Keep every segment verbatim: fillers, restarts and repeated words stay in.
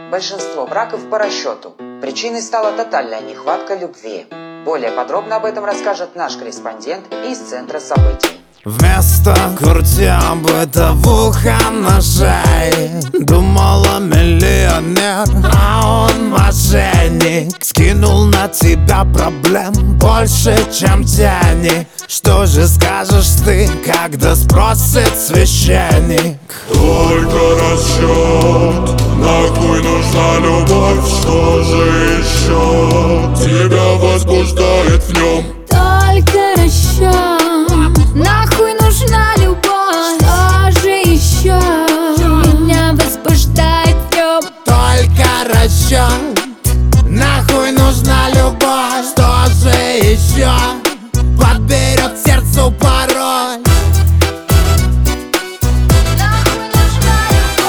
Большинство браков по расчету. Причиной стала тотальная нехватка любви. Более подробно об этом расскажет наш корреспондент из Центра событий. Вместо крутя бытовуха на шее думала миллионер, а он мошенник. Скинул на тебя проблем больше, чем денег. Что же скажешь ты, когда спросит священник? Только расчет, нахуй нужна любовь. Что же еще тебя возбуждает в нем? Только расчет, нахуй нужна любовь. Что же еще меня возбуждает в нем? Только расчет, нахуй нужна любовь. Что же еще подберет сердцу пароль? Нахуй нужна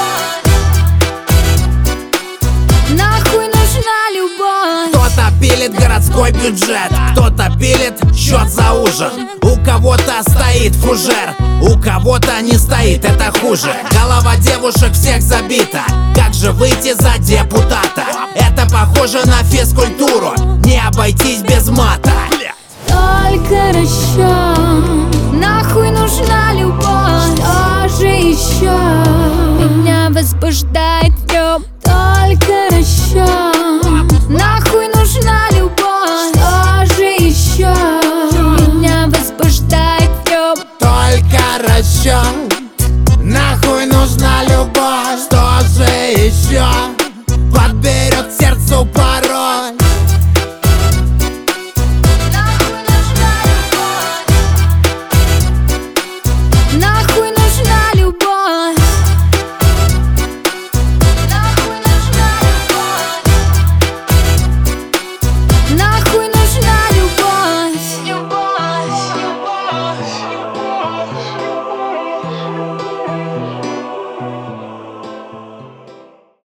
любовь. Нахуй нужна любовь. Кто-то пилит городской бюджет, кто-то пилит счет за ужин. У кого-то стоит фужер, у кого-то не стоит, это хуже. Голова девушек всех забита, как же выйти за депутата? Это похоже на физкультуру, не обойтись без мата. Только расчет, нахуй нужна любовь.